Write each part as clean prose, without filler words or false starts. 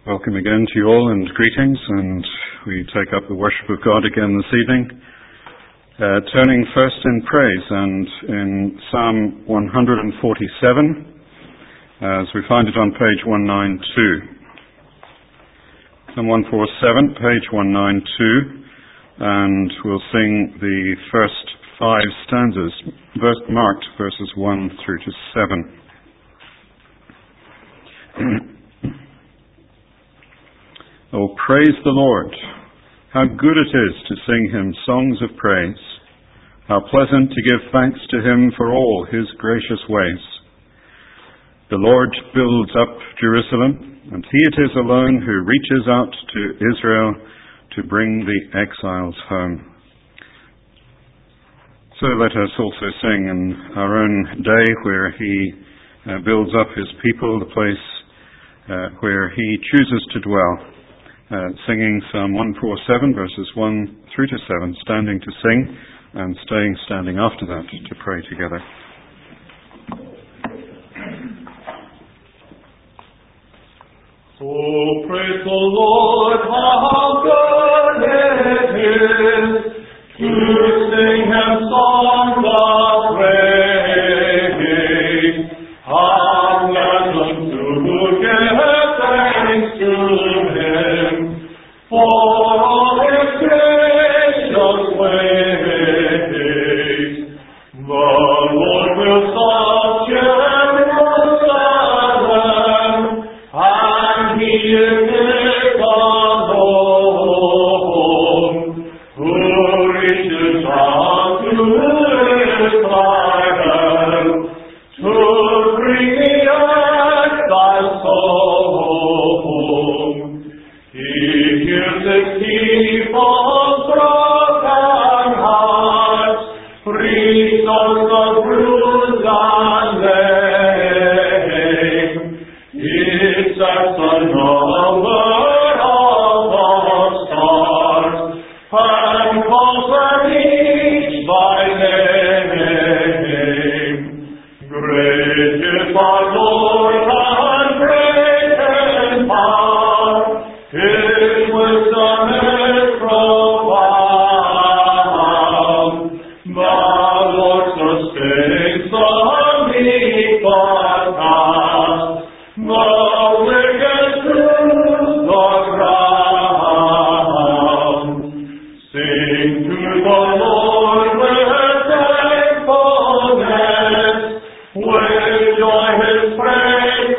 Welcome again to you all and greetings, and we take up the worship of God again this evening, turning first in praise and in Psalm 147 as we find it on page 192. Psalm 147, page 192, and we'll sing the first 5 stanzas, marked verses 1 through to 7. Oh, praise the Lord. How good it is to sing him songs of praise. How pleasant to give thanks to him for all his gracious ways. The Lord builds up Jerusalem, and he it is alone who reaches out to Israel to bring the exiles home. So let us also sing in our own day where he builds up his people, the place where he chooses to dwell. Singing Psalm 147 verses 1 through to 7, standing to sing and standing after that to pray together. Oh, praise the Lord, how good it is to sing him songs of praise. How pleasant to give thanks to him for all his gracious ways. The Lord will exalt Jerusalem, and he is alone who reaches out to Israel to bring the exiles home. He hears his people's broken hearts, restores the bruised and lame. He sets the number of the stars, and calls them each by name. Great is our Lord, and great in power. His wisdom is profound. The Lord sustains the meek but cast the wicked to the ground. Sing to the Lord with thankfulness, with joy his praise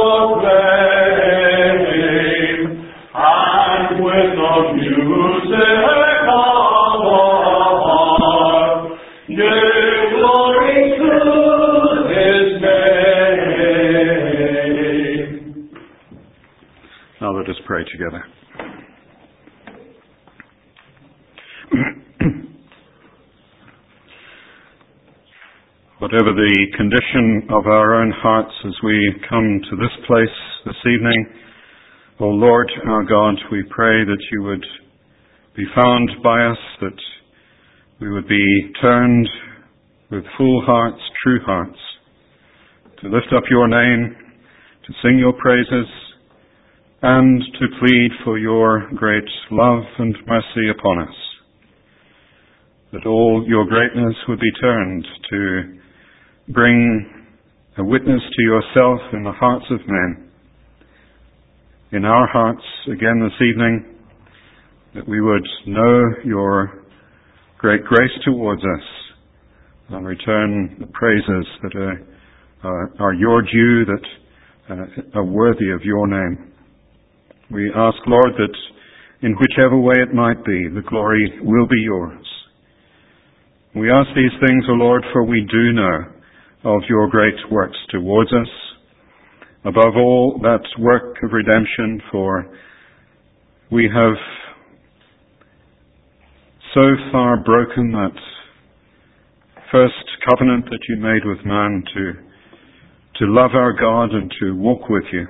proclaim, and with the music of the harp, give glory to his name. Now let us pray together. Whatever the condition of our own hearts as we come to this place this evening, O Lord our God, we pray that you would be found by us, that we would be turned with full hearts, true hearts, to lift up your name, to sing your praises, and to plead for your great love and mercy upon us. That all your greatness would be turned to bring a witness to yourself in the hearts of men. In our hearts, again this evening, that we would know your great grace towards us and return the praises that are your due, that are worthy of your name. We ask, Lord, that in whichever way it might be, the glory will be yours. We ask these things, O Lord, for we do know of your great works towards us. Above all, that work of redemption, for we have so far broken that first covenant that you made with man to love our God and to walk with you.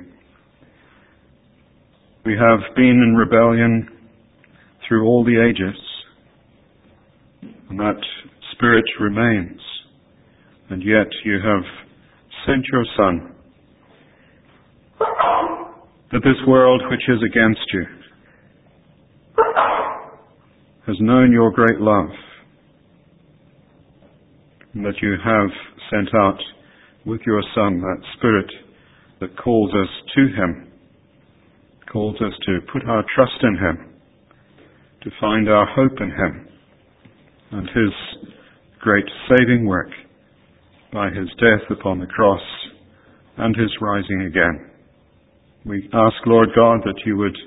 We have been in rebellion through all the ages, and that spirit remains. And yet you have sent your Son that this world which is against you has known your great love, and that you have sent out with your Son that Spirit that calls us to Him, calls us to put our trust in Him, to find our hope in Him and His great saving work by His death upon the cross and His rising again. We ask, Lord God, that you would,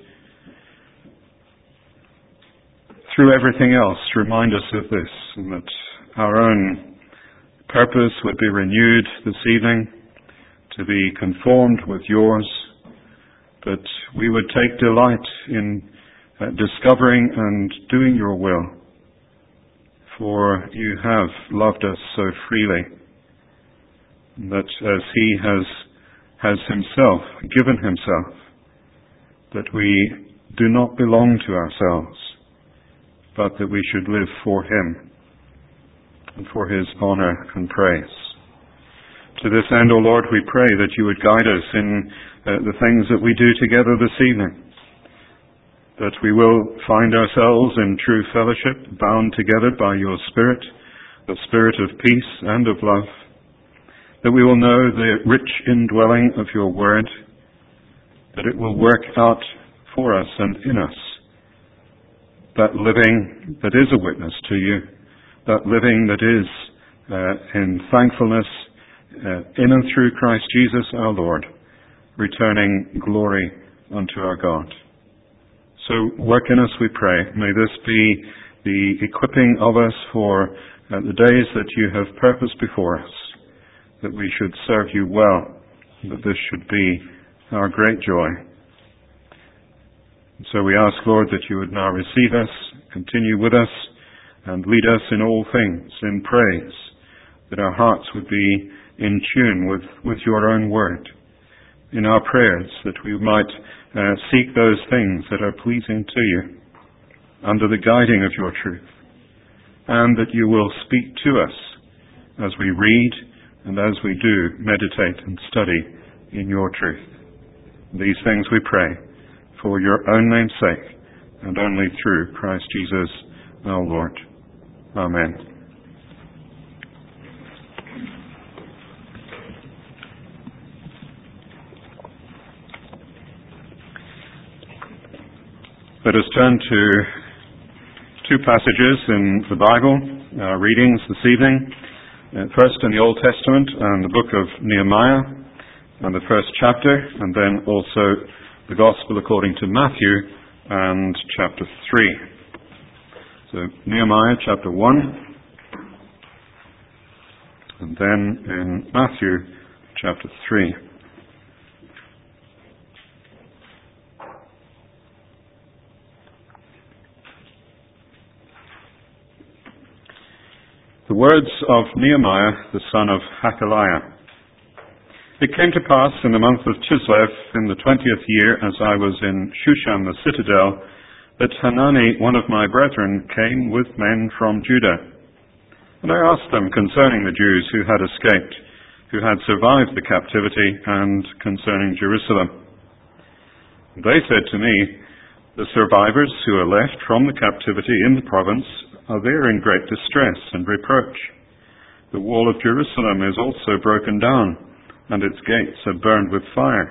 through everything else, remind us of this, and that our own purpose would be renewed this evening to be conformed with yours, that we would take delight in discovering and doing your will, for you have loved us so freely, that as He has Himself given Himself, that we do not belong to ourselves, but that we should live for Him and for His honour and praise. To this end, O Lord, we pray that you would guide us in the things that we do together this evening, that we will find ourselves in true fellowship, bound together by your Spirit, the Spirit of peace and of love, that we will know the rich indwelling of your word, that it will work out for us and in us, that living that is a witness to you, that living that is in thankfulness in and through Christ Jesus our Lord, returning glory unto our God. So work in us, we pray. May this be the equipping of us for the days that you have purposed before us, that we should serve you well, that this should be our great joy. And so we ask, Lord, that you would now receive us, continue with us, and lead us in all things in praise, that our hearts would be in tune with your own word, in our prayers, that we might seek those things that are pleasing to you, under the guiding of your truth, and that you will speak to us as we read and as we do meditate and study in your truth. These things we pray for your own name's sake, and only through Christ Jesus our Lord. Amen. Let us turn to two passages in the Bible, readings this evening. First in the Old Testament and the book of Nehemiah and the first chapter, and then also the Gospel according to Matthew and chapter 3. So Nehemiah chapter 1, and then in Matthew chapter 3. The words of Nehemiah, the son of Hakaliah. It came to pass in the month of Chislev, in the 20th year, as I was in Shushan the citadel, that Hanani, one of my brethren, came with men from Judah. And I asked them concerning the Jews who had escaped, who had survived the captivity, and concerning Jerusalem. They said to me, the survivors who are left from the captivity in the province are there in great distress and reproach. The wall of Jerusalem is also broken down, and its gates are burned with fire.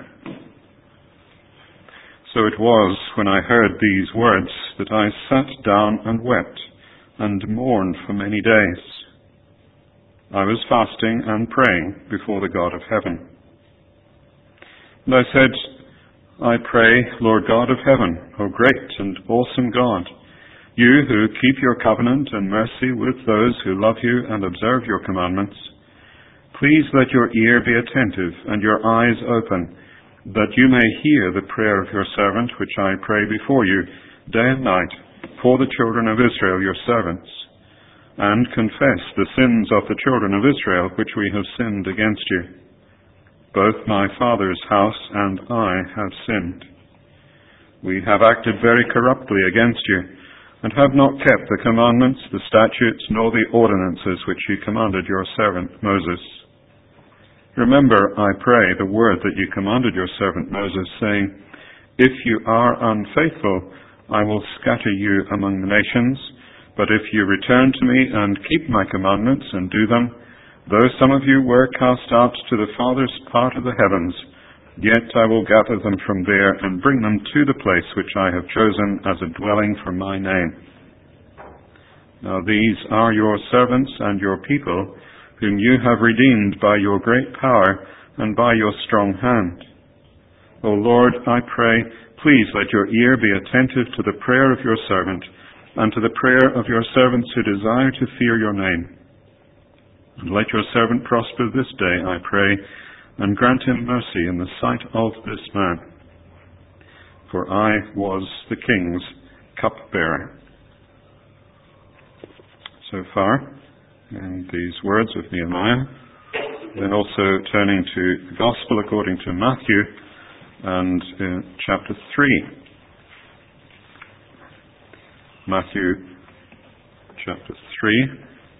So it was, when I heard these words, that I sat down and wept, and mourned for many days. I was fasting and praying before the God of heaven. And I said, I pray, Lord God of heaven, O great and awesome God, you who keep your covenant and mercy with those who love you and observe your commandments, please let your ear be attentive and your eyes open, that you may hear the prayer of your servant, which I pray before you day and night for the children of Israel, your servants, and confess the sins of the children of Israel which we have sinned against you. Both my father's house and I have sinned. We have acted very corruptly against you, and have not kept the commandments, the statutes, nor the ordinances which you commanded your servant Moses. Remember, I pray, the word that you commanded your servant Moses, saying, If you are unfaithful, I will scatter you among the nations. But if you return to me and keep my commandments and do them, though some of you were cast out to the farthest part of the heavens, yet I will gather them from there and bring them to the place which I have chosen as a dwelling for my name. Now these are your servants and your people, whom you have redeemed by your great power and by your strong hand. O Lord, I pray, please let your ear be attentive to the prayer of your servant and to the prayer of your servants who desire to fear your name. And let your servant prosper this day, I pray, and grant him mercy in the sight of this man. For I was the king's cupbearer. So far, in these words of Nehemiah, then also turning to the Gospel according to Matthew and chapter 3. Matthew chapter 3.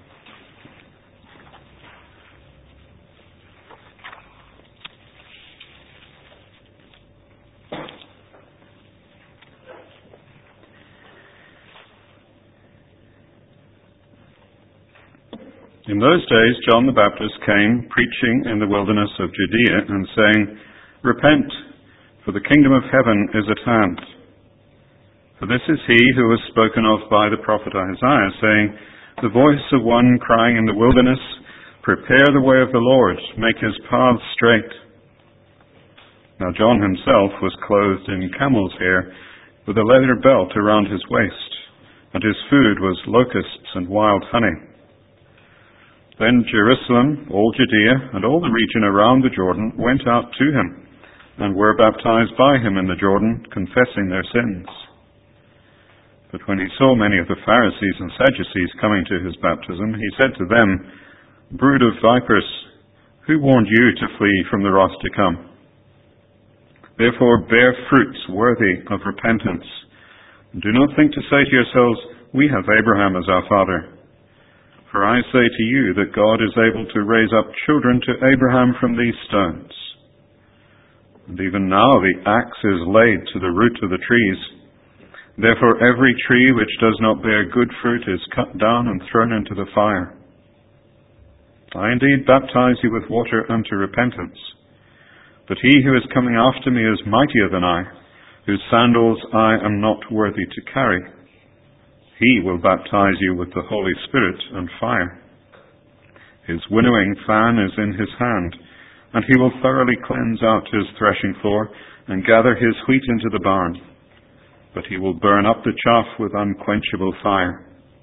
In those days John the Baptist came, preaching in the wilderness of Judea, and saying, Repent, for the kingdom of heaven is at hand. For this is he who was spoken of by the prophet Isaiah, saying, The voice of one crying in the wilderness, Prepare the way of the Lord, make his paths straight. Now John himself was clothed in camel's hair, with a leather belt around his waist, and his food was locusts and wild honey. Then Jerusalem, all Judea, and all the region around the Jordan went out to him, and were baptized by him in the Jordan, confessing their sins. But when he saw many of the Pharisees and Sadducees coming to his baptism, he said to them, Brood of vipers, who warned you to flee from the wrath to come? Therefore bear fruits worthy of repentance. And do not think to say to yourselves, We have Abraham as our father. For I say to you that God is able to raise up children to Abraham from these stones. And even now the axe is laid to the root of the trees. Therefore every tree which does not bear good fruit is cut down and thrown into the fire. I indeed baptize you with water unto repentance. But he who is coming after me is mightier than I, whose sandals I am not worthy to carry. He will baptize you with the Holy Spirit and fire. His winnowing fan is in his hand, and he will thoroughly cleanse out his threshing floor and gather his wheat into the barn. But he will burn up the chaff with unquenchable fire.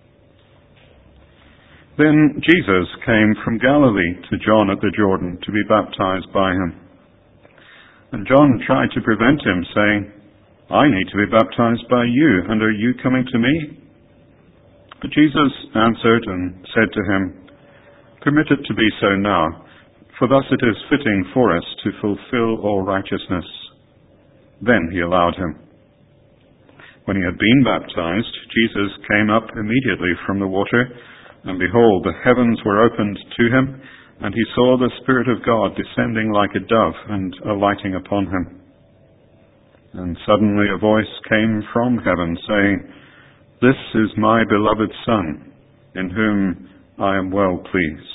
Then Jesus came from Galilee to John at the Jordan to be baptized by him. And John tried to prevent him, saying, I need to be baptized by you, and are you coming to me? But Jesus answered and said to him, Permit it to be so now, for thus it is fitting for us to fulfill all righteousness. Then he allowed him. When he had been baptized, Jesus came up immediately from the water, and behold, the heavens were opened to him, and he saw the Spirit of God descending like a dove and alighting upon him. And suddenly a voice came from heaven, saying, This is my beloved Son, in whom I am well pleased.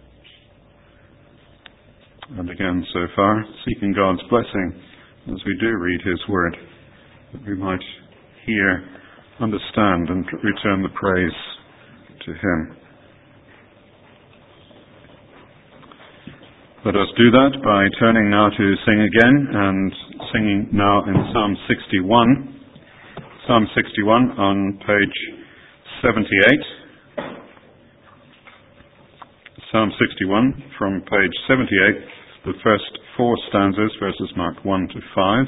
And again, so far, seeking God's blessing as we do read his word, that we might hear, understand, and return the praise to him. Let us do that by turning now to sing again, and singing now in Psalm 61. Psalm 61 on page 78. Psalm 61 from page 78, the first four stanzas, verses marked 1 to 5.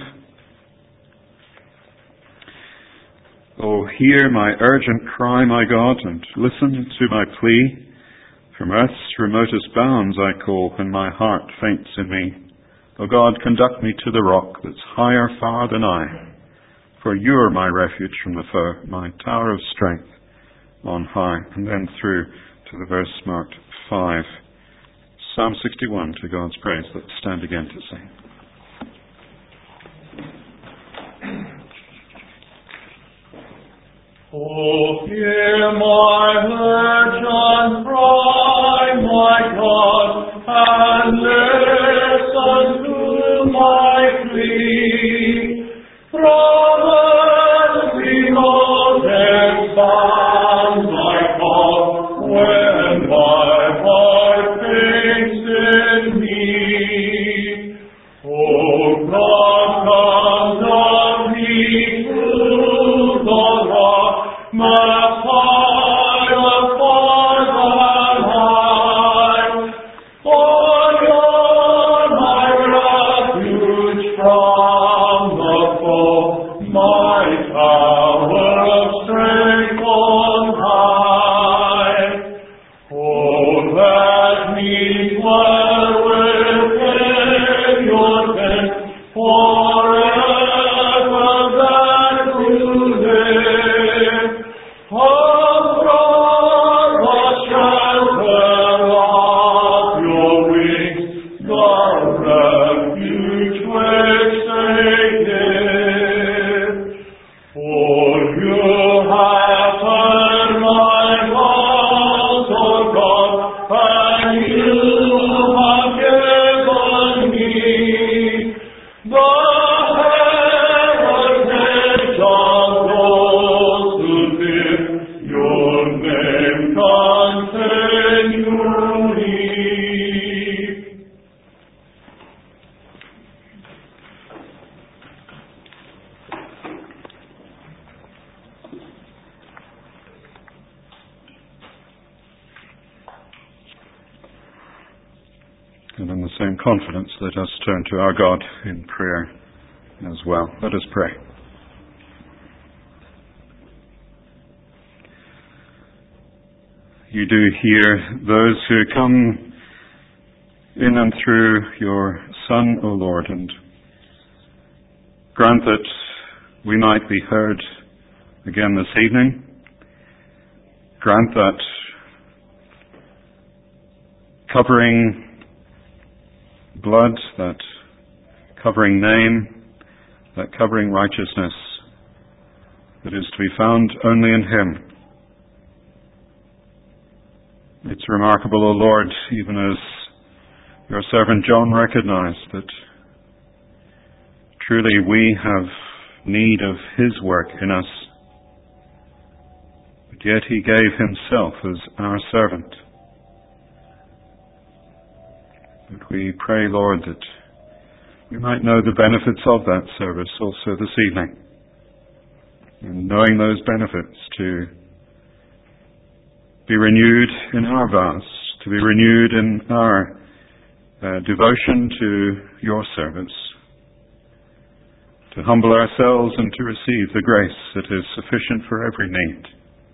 Oh, hear my urgent cry, my God, and listen to my plea. From earth's remotest bounds I call when my heart faints in me. O God, conduct me to the rock that's higher far than I. For you're my refuge from the foe, my tower of strength on high. And then through to the verse marked 5. Psalm 61, to God's praise. Let's stand again to sing. Oh, hear my urgent cry, my God, and listen to my plea. From earthly mountains bound my call, when my heart faints in me. Oh, God, come down me through the rock, my fire far than high. Oh, you're my refuge from the foe, my tower of strength on high. Oh, let me dwell within your tent forever that you live. Abroad the shelter of your wings, the refuge which they give. For you have heard my vows, O God, and you have given me the heritage of those who fear your name continually. And in the same confidence, let us turn to our God in prayer as well. Let us pray. You do hear those who come in and through your Son, O Lord, and grant that we might be heard again this evening. Grant that covering blood, that covering name, that covering righteousness that is to be found only in Him. It's remarkable, O Lord, even as your servant John recognized, that truly we have need of His work in us, but yet He gave Himself as our servant. But we pray, Lord, that we might know the benefits of that service also this evening. And knowing those benefits, to be renewed in our vows, to be renewed in our devotion to your service, to humble ourselves and to receive the grace that is sufficient for every need,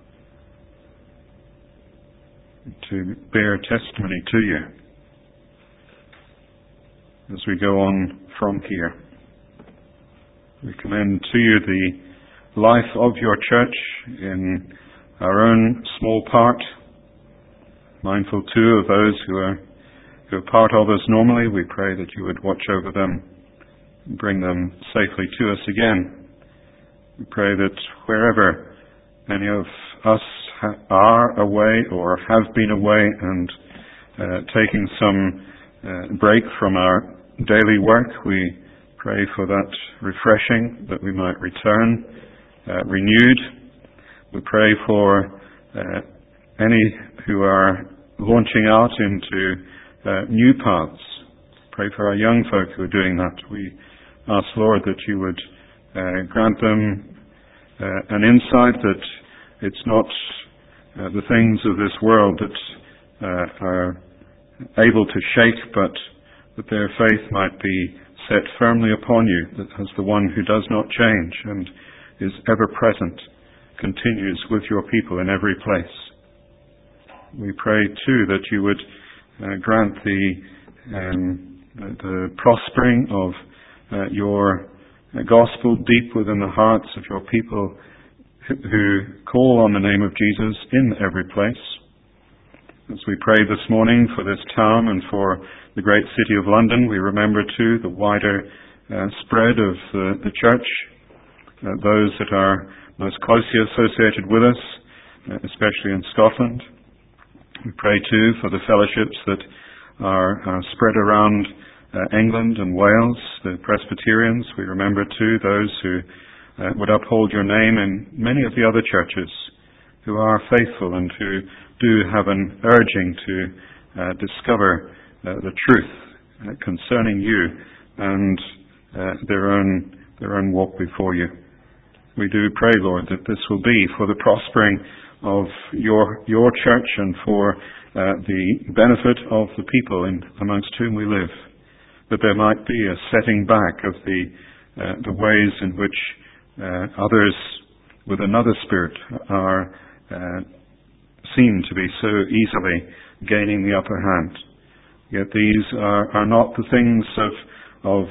to bear testimony to you as we go on from here. We commend to you the life of your church in our own small part, mindful too of those who are part of us normally. We pray that you would watch over them and bring them safely to us again. We pray that wherever any of us are away or have been away and taking some break from our daily work, we pray for that refreshing, that we might return renewed. We pray for any who are launching out into new paths. Pray for our young folk who are doing that. We ask, Lord, that you would grant them an insight that it's not the things of this world that are able to shake, but that their faith might be set firmly upon you, that as the one who does not change and is ever present, continues with your people in every place. We pray too that you would grant the prospering of your gospel deep within the hearts of your people who call on the name of Jesus in every place. As we pray this morning for this town and for the great city of London, we remember too the wider spread of the church those that are most closely associated with us, especially in Scotland. We pray too for the fellowships that are spread around England and Wales, the Presbyterians. We remember too those who would uphold your name in many of the other churches who are faithful and who do have an urging to discover the truth concerning you and their own walk before you. We do pray, Lord, that this will be for the prospering of your church and for the benefit of the people amongst whom we live, that there might be a setting back of the ways in which others with another spirit are seen to be so easily gaining the upper hand. Yet these are not the things of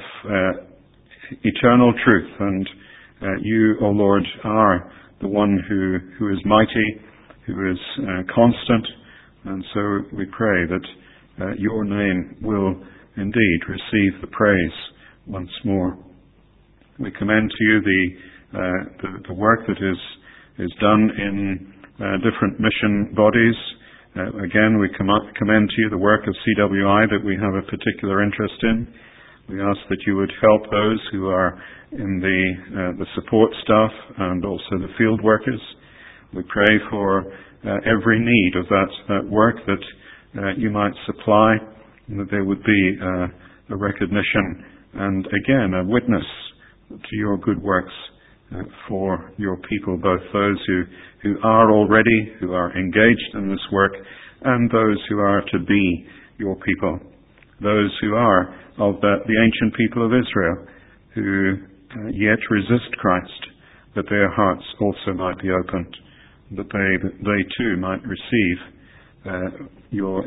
eternal truth, and you, O Lord, are the one who is mighty, who is constant, and so we pray that your name will indeed receive the praise once more. We commend to you the work that is done in different mission bodies. Again, we commend to you the work of CWI that we have a particular interest in. We ask that you would help those who are in the support staff and also the field workers. We pray for every need of that work that you might supply, and that there would be a recognition and again a witness to your good works for your people, both those who are already, who are engaged in this work, and those who are to be your people, those who are of the ancient people of Israel, who yet resist Christ, that their hearts also might be opened, that they too might receive your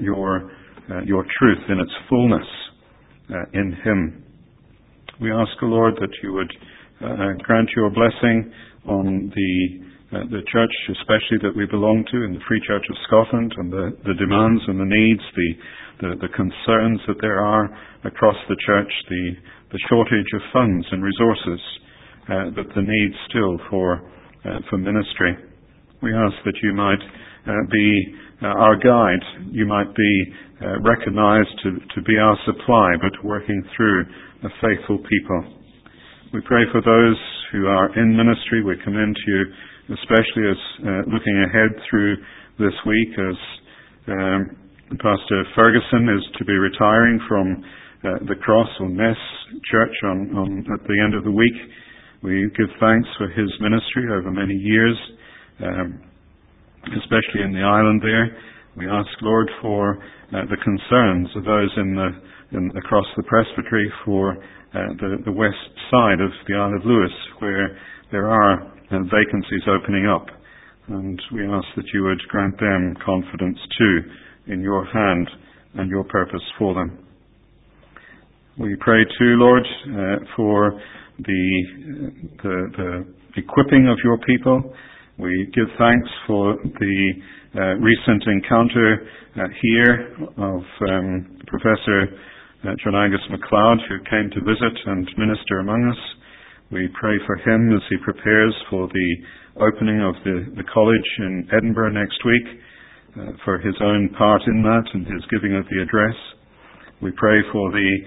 truth in its fullness in Him. We ask, O Lord, that you would grant your blessing on the church, especially that we belong to, in the Free Church of Scotland, and the demands and the needs, the concerns that there are across the church, the shortage of funds and resources, but the need still for ministry. We ask that you might be our guide, you might be recognized to be our supply, but working through a faithful people. We pray for those who are in ministry. We commend to you, especially as looking ahead through this week, as Pastor Ferguson is to be retiring from the Cross or Ness Church at the end of the week. We give thanks for his ministry over many years, especially in the island there. We ask, Lord, for the concerns of those across the presbytery for the west side of the Isle of Lewis, where there are vacancies opening up. And we ask that you would grant them confidence too in your hand and your purpose for them. We pray too, Lord, for the equipping of your people. We give thanks for the recent encounter here of Professor John Angus MacLeod, who came to visit and minister among us. We pray for him as he prepares for the opening of the college in Edinburgh next week, for his own part in that and his giving of the address. We pray for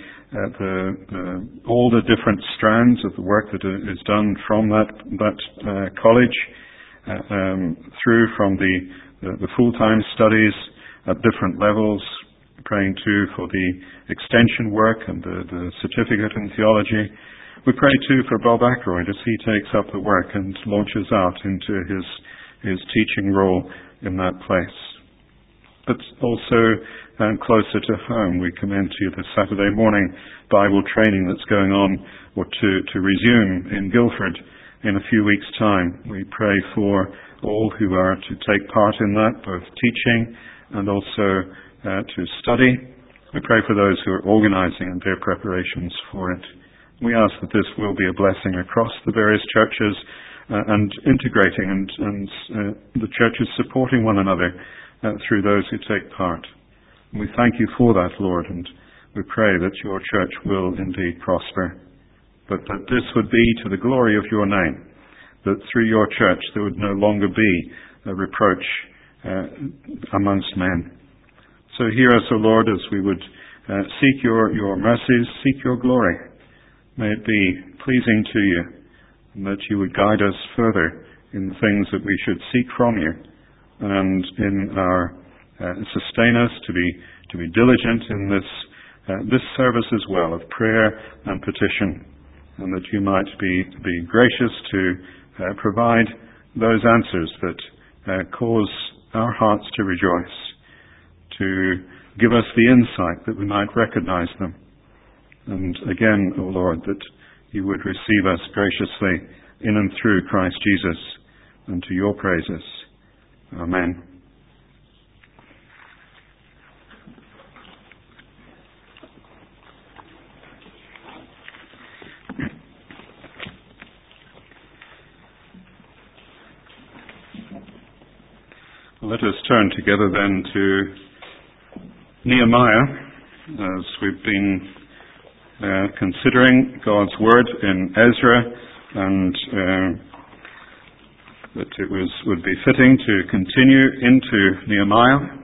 all the different strands of the work that is done from that college, through from the full-time studies at different levels, praying too for the extension work and the certificate in theology. We pray too for Bob Ackroyd as he takes up the work and launches out into his teaching role in that place. But also closer to home, we commend to you the Saturday morning Bible training that's going on, or to resume in Guildford in a few weeks' time. We pray for all who are to take part in that, both teaching and also to study. We pray for those who are organizing and their preparations for it. We ask that this will be a blessing across the various churches and integrating and the churches supporting one another through those who take part. And we thank you for that, Lord, and we pray that your church will indeed prosper, but that this would be to the glory of your name, that through your church there would no longer be a reproach amongst men. So hear us, O Lord, as we would seek your mercies, seek your glory. May it be pleasing to you, and that you would guide us further in the things that we should seek from you, and in our sustain us to be diligent in this service as well of prayer and petition, and that you might be gracious to provide those answers that cause our hearts to rejoice, to give us the insight that we might recognize them. And again, O Lord, that you would receive us graciously in and through Christ Jesus, and to your praises. Amen. Let us turn together then to Nehemiah, as we've been considering God's Word in Ezra, and that it would be fitting to continue into Nehemiah.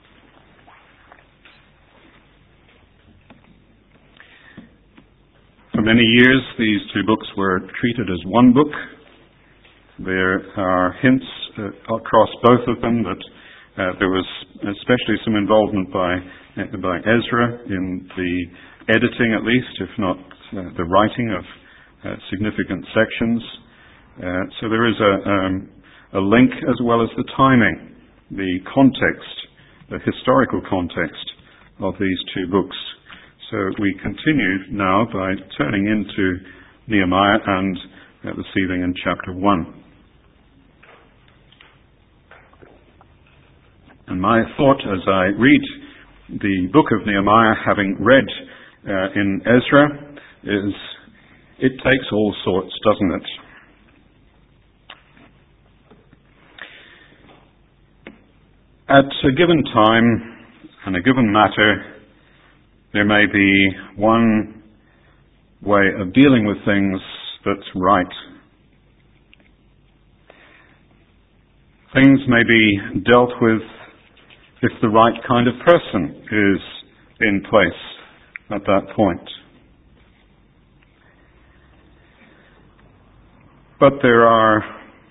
For many years, these two books were treated as one book. There are hints across both of them that there was especially some involvement by Ezra in the editing, at least, if not the writing of significant sections. So there is a link as well as the timing, the context, the historical context of these two books. So we continue now by turning into Nehemiah and this evening in chapter 1. And my thought as I read the book of Nehemiah, having read in Ezra, is it takes all sorts, doesn't it? At a given time and a given matter, there may be one way of dealing with things that's right. Things may be dealt with if the right kind of person is in place at that point. But there are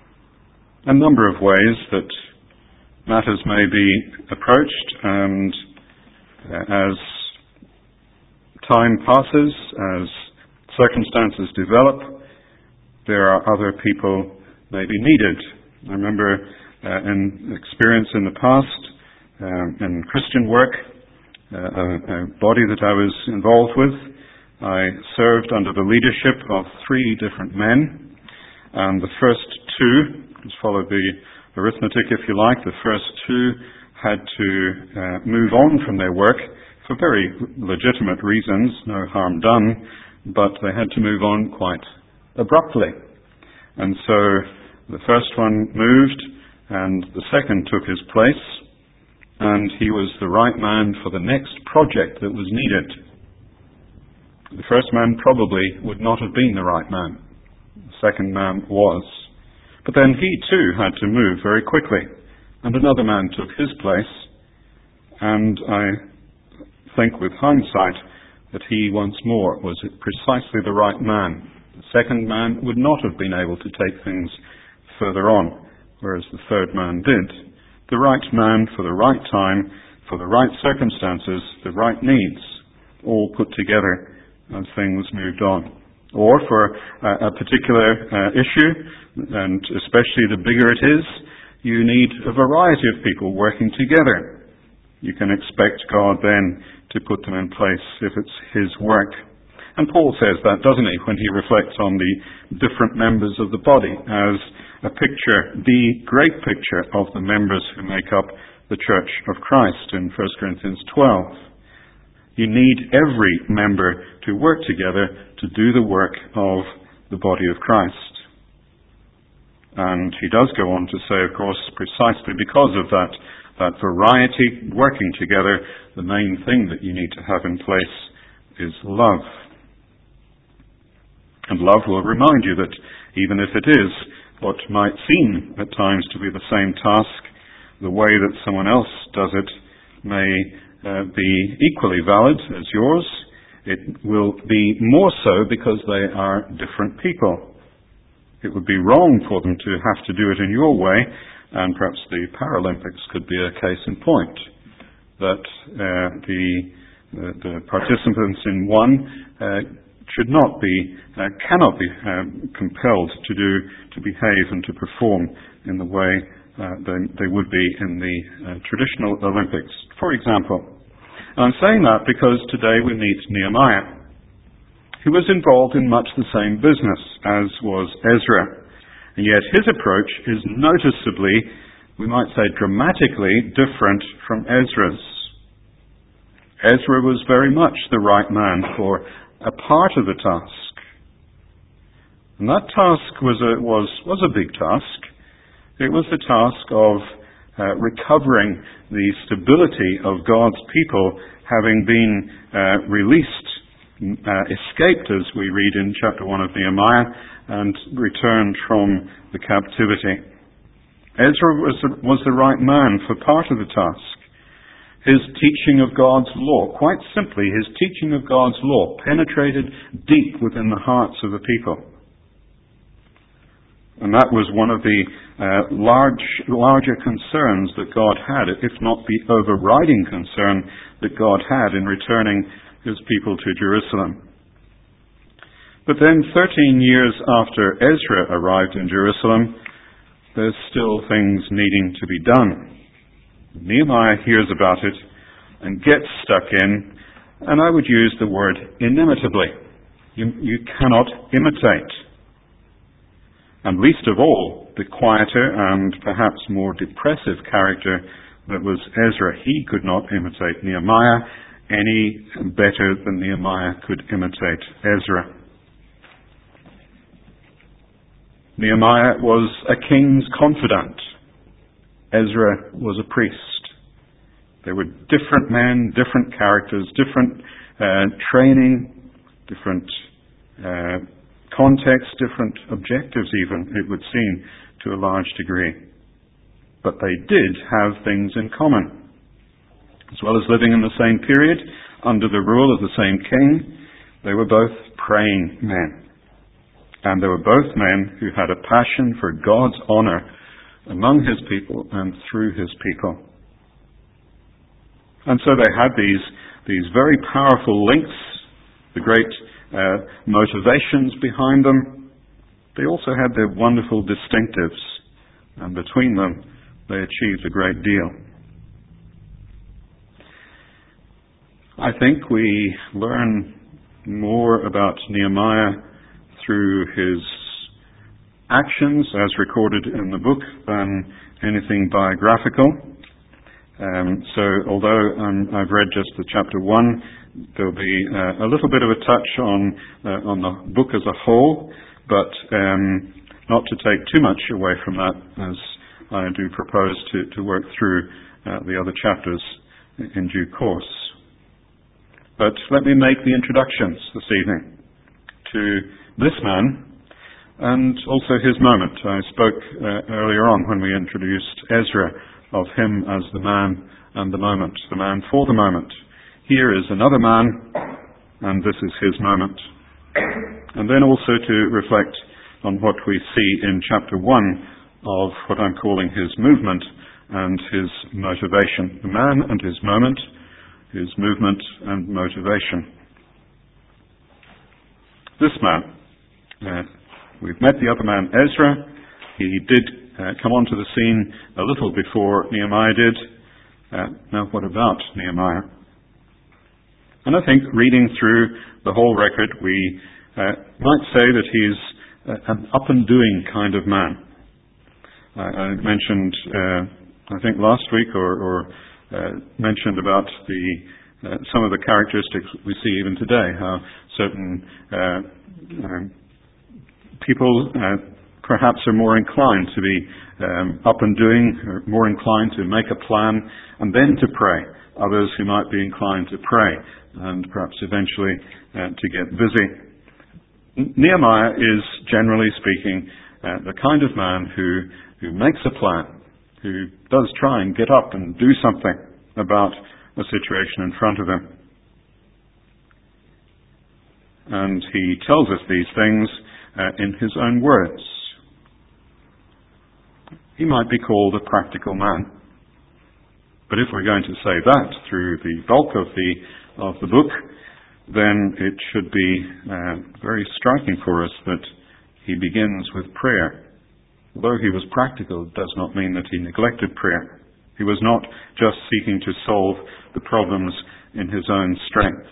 a number of ways that matters may be approached, and as time passes, as circumstances develop, there are other people may be needed. I remember an experience in the past in Christian work, a body that I was involved with. I served under the leadership of 3 different men, and the first 2, just follow the arithmetic if you like, the first 2 had to move on from their work for very legitimate reasons, no harm done, but they had to move on quite abruptly. And so the first one moved, and the second took his place, and he was the right man for the next project that was needed. The first man probably would not have been the right man. The second man was. But then he too had to move very quickly, and another man took his place, and I think with hindsight that he once more was precisely the right man. The second man would not have been able to take things further on, whereas the third man did. The right man for the right time, for the right circumstances, the right needs, all put together as things moved on. Or for a particular issue, and especially the bigger it is, you need a variety of people working together. You can expect God then to put them in place if it's His work. And Paul says that, doesn't he, when he reflects on the different members of the body as a picture, the great picture of the members who make up the Church of Christ in 1 Corinthians 12. You need every member to work together to do the work of the body of Christ. And he does go on to say, of course, precisely because of that variety working together, the main thing that you need to have in place is love. And love will remind you that even if it is what might seem at times to be the same task, the way that someone else does it may be equally valid as yours. It will be more so because they are different people. It would be wrong for them to have to do it in your way, and perhaps the Paralympics could be a case in point, that the participants in one cannot be compelled to behave and to perform in the way they would be in the traditional Olympics. For example, I'm saying that because today we meet Nehemiah, who was involved in much the same business as was Ezra, and yet his approach is noticeably, we might say dramatically, different from Ezra's. Ezra was very much the right man for a part of the task. And that task was a big task. It was the task of recovering the stability of God's people, having been escaped, as we read in chapter 1 of Nehemiah, and returned from the captivity. Ezra was the right man for part of the task. His teaching of God's law, quite simply, his teaching of God's law penetrated deep within the hearts of the people. And that was one of the larger concerns that God had, if not the overriding concern that God had in returning his people to Jerusalem. But then 13 years after Ezra arrived in Jerusalem, there's still things needing to be done. Nehemiah hears about it and gets stuck in, and I would use the word inimitably. You cannot imitate. And least of all, the quieter and perhaps more depressive character that was Ezra. He could not imitate Nehemiah any better than Nehemiah could imitate Ezra. Nehemiah was a king's confidant. Ezra was a priest. They were different men, different characters, different training, different context, different objectives even, it would seem, to a large degree. But they did have things in common. As well as living in the same period, under the rule of the same king, they were both praying men. And they were both men who had a passion for God's honor among his people and through his people. And so they had these very powerful links, the great motivations behind them. They also had their wonderful distinctives, and between them they achieved a great deal. I think we learn more about Nehemiah through his actions as recorded in the book than anything biographical. So although I've read just the chapter 1, there'll be a little bit of a touch on the book as a whole, but not to take too much away from that, as I do propose to work through the other chapters in due course. But let me make the introductions this evening to this man and also his moment. I spoke earlier on when we introduced Ezra of him as the man and the moment, the man for the moment. Here is another man, and this is his moment. And then also to reflect on what we see in chapter 1 of what I'm calling his movement and his motivation. The man and his moment, his movement and motivation. This man, we've met the other man, Ezra. He did come onto the scene a little before Nehemiah did. Now what about Nehemiah? And I think reading through the whole record, we might say that he's an up-and-doing kind of man. I mentioned, I think last week, or mentioned about some of the characteristics we see even today, how certain people perhaps are more inclined to be up and doing, or more inclined to make a plan and then to pray. Others who might be inclined to pray and perhaps eventually to get busy. Nehemiah is, generally speaking, the kind of man who makes a plan, who does try and get up and do something about a situation in front of him. And he tells us these things in his own words. He might be called a practical man. But if we're going to say that through the bulk of the book, then it should be very striking for us that he begins with prayer. Although he was practical, it does not mean that he neglected prayer. He was not just seeking to solve the problems in his own strength.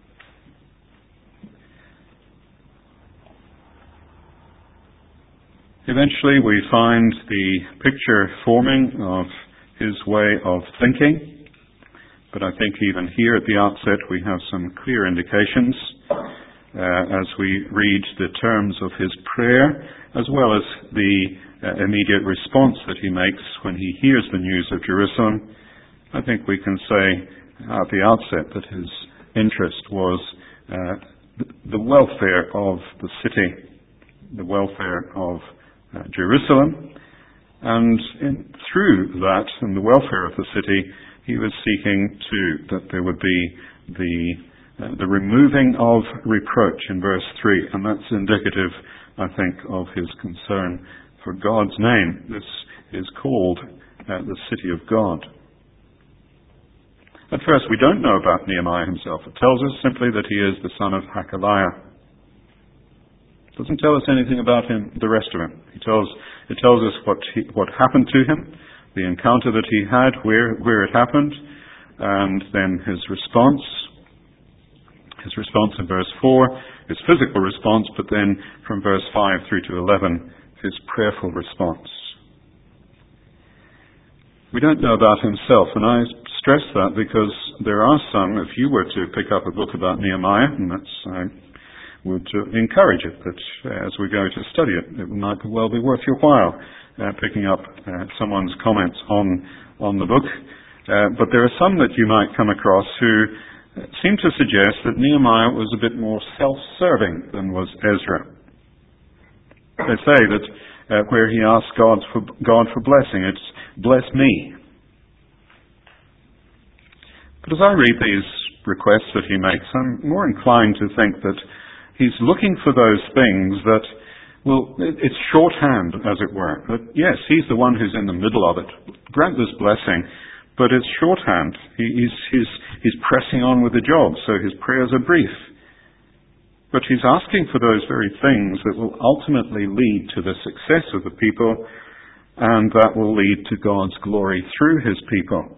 Eventually we find the picture forming of his way of thinking, but I think even here at the outset we have some clear indications as we read the terms of his prayer, as well as the immediate response that he makes when he hears the news of Jerusalem. I think we can say at the outset that his interest was the welfare of the city, the welfare of Jerusalem, and through that and the welfare of the city, he was seeking that there would be the removing of reproach in verse 3, and that's indicative, I think, of his concern for God's name. This is called the city of God. At first, we don't know about Nehemiah himself. It tells us simply that he is the son of Hakaliah. It doesn't tell us anything about him, the rest of him. It tells us what happened to him, the encounter that he had, where it happened, and then his response. His response in verse 4, his physical response, but then from verse 5 through to 11, his prayerful response. We don't know about himself, and I stress that because there are some, if you were to pick up a book about Nehemiah, and I would encourage it, that as we go to study it, it might well be worth your while picking up someone's comments on the book. But there are some that you might come across who seem to suggest that Nehemiah was a bit more self-serving than was Ezra. They say that where he asks God for blessing, it's bless me. But as I read these requests that he makes, I'm more inclined to think that he's looking for those things that, well, it's shorthand, as it were. That, yes, he's the one who's in the middle of it. Grant this blessing, but it's shorthand. He's pressing on with the job, so his prayers are brief. But he's asking for those very things that will ultimately lead to the success of the people, and that will lead to God's glory through his people.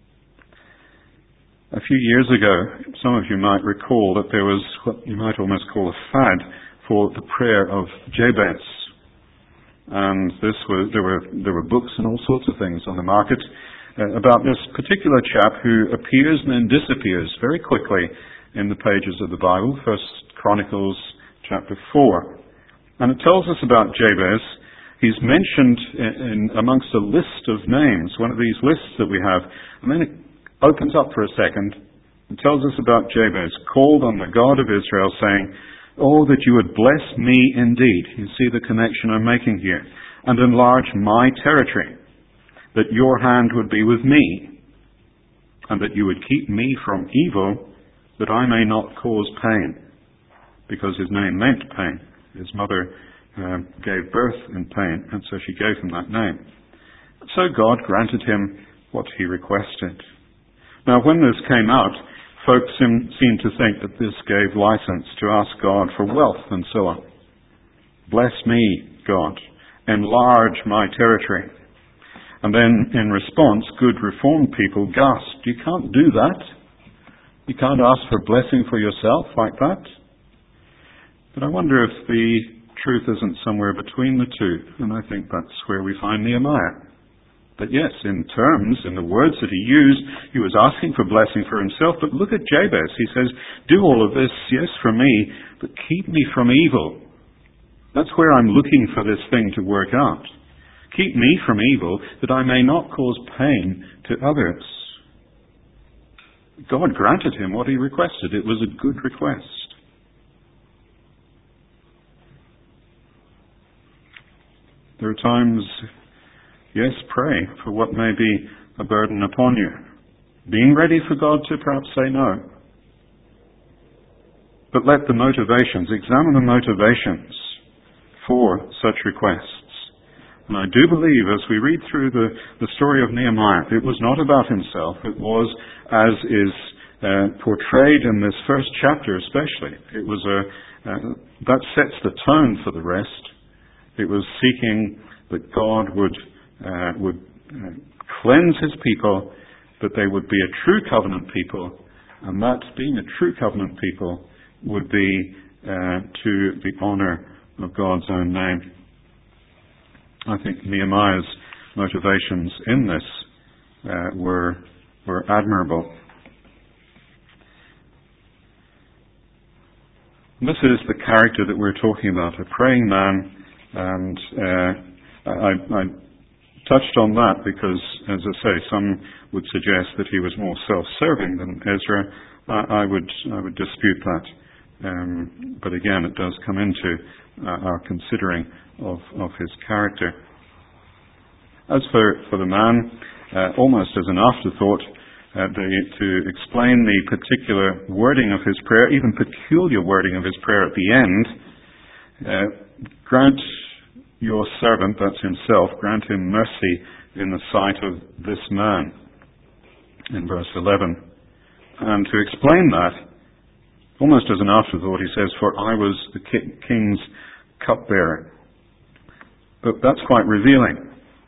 A few years ago, some of you might recall that there was what you might almost call a fad for the prayer of Jabez. And there were books and all sorts of things on the market about this particular chap who appears and then disappears very quickly in the pages of the Bible, 1 Chronicles chapter 4. And it tells us about Jabez. He's mentioned amongst a list of names, one of these lists that we have, and then it opens up for a second and tells us about Jabez, called on the God of Israel, saying, "Oh, that you would bless me indeed." You see the connection I'm making here. "And enlarge my territory, that your hand would be with me, and that you would keep me from evil, that I may not cause pain." Because his name meant pain. His mother gave birth in pain, and so she gave him that name. So God granted him what he requested. Now, when this came out, folks seemed to think that this gave license to ask God for wealth and so on. Bless me, God. Enlarge my territory. And then, in response, good Reformed people gasped, "You can't do that. You can't ask for blessing for yourself like that." But I wonder if the truth isn't somewhere between the two, and I think that's where we find Nehemiah. But yes, in the words that he used, he was asking for blessing for himself. But look at Jabez. He says, "Do all of this, yes, for me, but keep me from evil." That's where I'm looking for this thing to work out. Keep me from evil, that I may not cause pain to others. God granted him what he requested. It was a good request. There are times, yes, pray for what may be a burden upon you. Being ready for God to perhaps say no. But let the motivations, examine the motivations for such requests. And I do believe, as we read through the story of Nehemiah, it was not about himself. It was, as is portrayed in this first chapter especially, it was that sets the tone for the rest. It was seeking that God would cleanse his people, that they would be a true covenant people, and that being a true covenant people would be to the honor of God's own name. I think Nehemiah's motivations in this were admirable. This is the character that we're talking about, a praying man, and I touched on that because, as I say, some would suggest that he was more self-serving than Ezra. I would dispute that. But again, it does come into our considering of his character. As for the man, almost as an afterthought, to explain the particular wording of his prayer, even peculiar wording of his prayer at the end, grant your servant, that's himself, grant him mercy in the sight of this man, in verse 11. And to explain that, almost as an afterthought, he says, for I was the king's cupbearer. But that's quite revealing.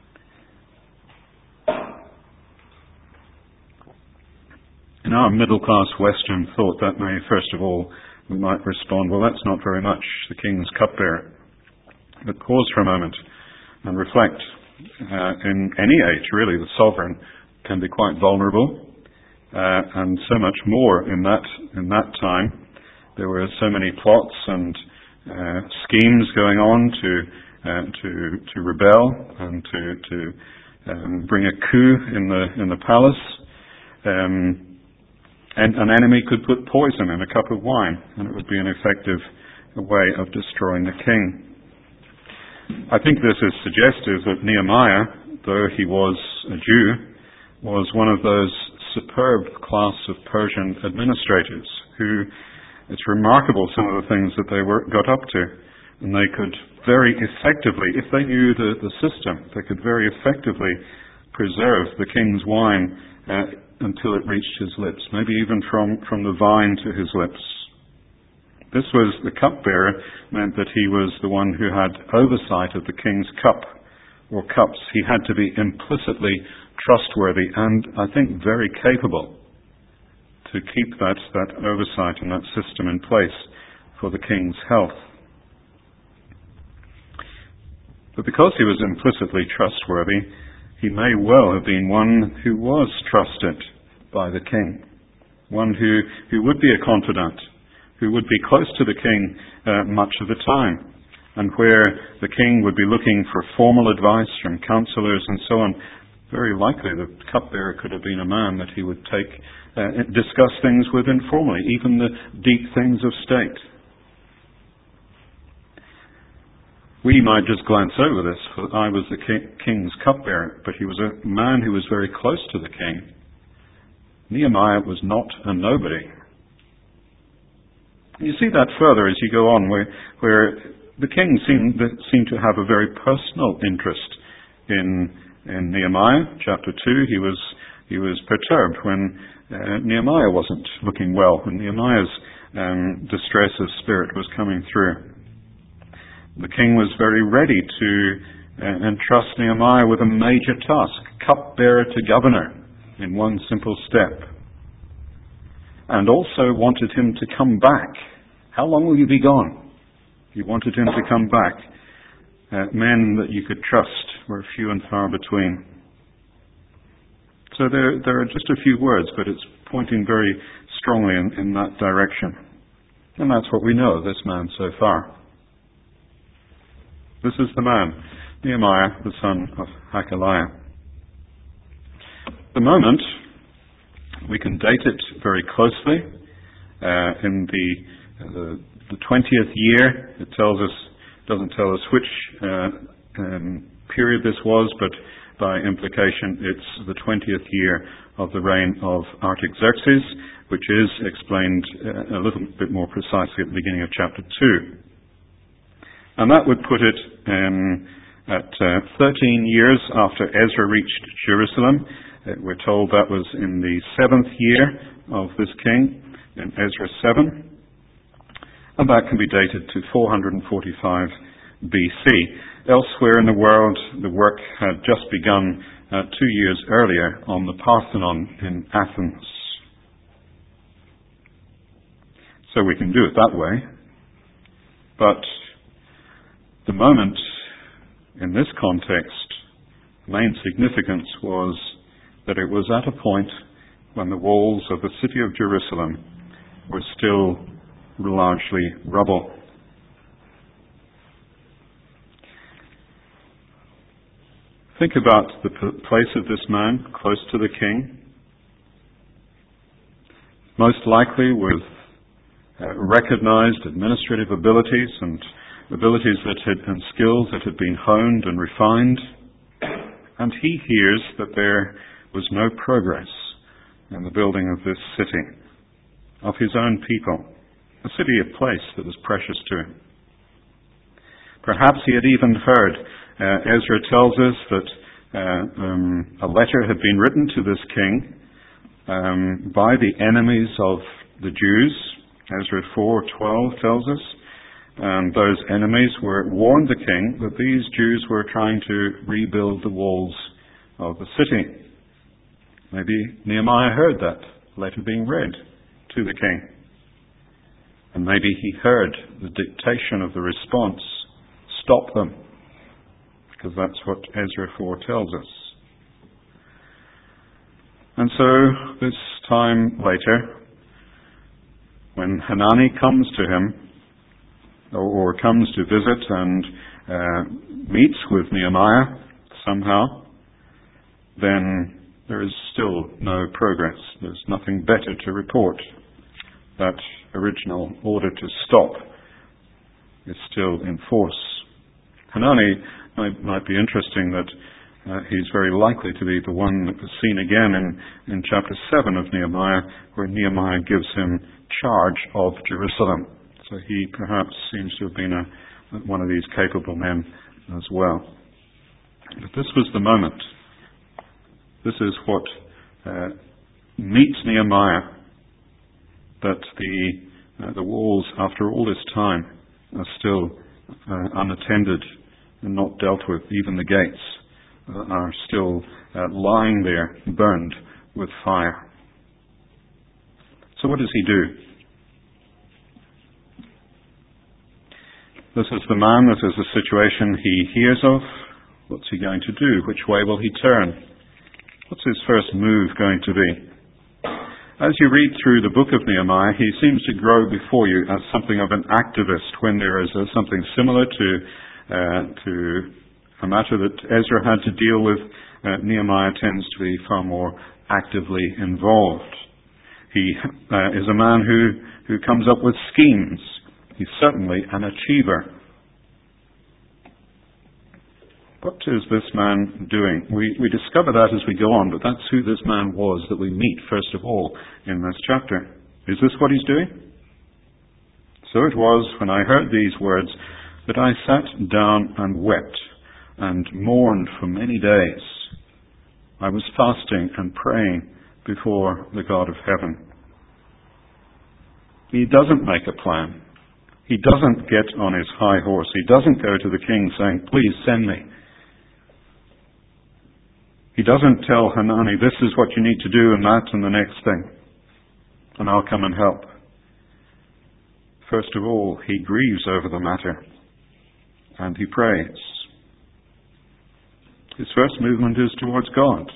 In our middle-class Western thought, that may, first of all, we might respond, well, that's not very much, the king's cupbearer. But pause for a moment and reflect. In any age, really, the sovereign can be quite vulnerable, and so much more in that time. There were so many plots and schemes going on to rebel and to bring a coup in the palace. And an enemy could put poison in a cup of wine, and it would be an effective way of destroying the king. I think this is suggestive that Nehemiah, though he was a Jew, was one of those superb class of Persian administrators who, it's remarkable some of the things that they got up to, and they could very effectively, if they knew the system, they could very effectively preserve the king's wine until it reached his lips, maybe even from the vine to his lips. This was, the cupbearer meant that he was the one who had oversight of the king's cup, or cups. He had to be implicitly trustworthy and, I think, very capable to keep that oversight and that system in place for the king's health. But because he was implicitly trustworthy, he may well have been one who was trusted by the king, one who would be a confidant, who would be close to the king much of the time, and where the king would be looking for formal advice from counselors and so on. Very likely the cupbearer could have been a man that he would discuss things with informally, even the deep things of state. We might just glance over this, for I was the king's cupbearer, but he was a man who was very close to the king. Nehemiah was not a nobody. You see that further as you go on, where the king seemed to have a very personal interest in Nehemiah. Chapter 2, he was perturbed when Nehemiah wasn't looking well, when Nehemiah's distress of spirit was coming through. The king was very ready to entrust Nehemiah with a major task, cupbearer to governor, in one simple step. And also wanted him to come back. How long will you be gone? He wanted him to come back. Men that you could trust were few and far between. So there are just a few words, but it's pointing very strongly in that direction. And that's what we know of this man so far. This is the man, Nehemiah, the son of Hakaliah. The moment, we can date it very closely. In the 20th year, it doesn't tell us which period this was, but by implication it's the 20th year of the reign of Artaxerxes, which is explained a little bit more precisely at the beginning of chapter 2. And that would put it at 13 years after Ezra reached Jerusalem. We're told that was in the 7th year of this king, in Ezra 7. And that can be dated to 445 BC. Elsewhere in the world, the work had just begun 2 years earlier on the Parthenon in Athens. So we can do it that way. But the moment in this context, the main significance was that it was at a point when the walls of the city of Jerusalem were still largely rubble. Think about the place of this man close to the king, most likely with recognized administrative abilities and abilities and skills that had been honed and refined, and he hears that there was no progress in the building of this city, of his own people, a city, a place that was precious to him. Perhaps he had even heard, Ezra tells us that a letter had been written to this king by the enemies of the Jews. Ezra 4:12 tells us, and those enemies warned the king that these Jews were trying to rebuild the walls of the city. Maybe Nehemiah heard that letter being read to the king. And maybe he heard the dictation of the response, stop them, because that's what Ezra 4 tells us. And so, this time later, when Hanani comes to him, or comes to visit and meets with Nehemiah somehow, then there is still no progress. There's nothing better to report. That original order to stop is still in force. Hanani might be interesting that he's very likely to be the one that was seen again in chapter 7 of Nehemiah, where Nehemiah gives him charge of Jerusalem. So he perhaps seems to have been one of these capable men as well. But this was the moment. This is what meets Nehemiah, that the walls, after all this time, are still unattended and not dealt with. Even the gates are still lying there, burned with fire. So what does he do? This is the man, this is the situation he hears of. What's he going to do? Which way will he turn? What's his first move going to be? As you read through the book of Nehemiah, he seems to grow before you as something of an activist when there is something similar to a matter that Ezra had to deal with. Nehemiah tends to be far more actively involved. He is a man who comes up with schemes. He's certainly an achiever. What is this man doing? We discover that as we go on, but that's who this man was that we meet first of all in this chapter. Is this what he's doing? So it was when I heard these words that I sat down and wept and mourned for many days. I was fasting and praying before the God of heaven. He doesn't make a plan. He doesn't get on his high horse. He doesn't go to the king saying, please send me. He doesn't tell Hanani, this is what you need to do and that and the next thing, and I'll come and help. First of all, he grieves over the matter, and he prays. His first movement is towards God.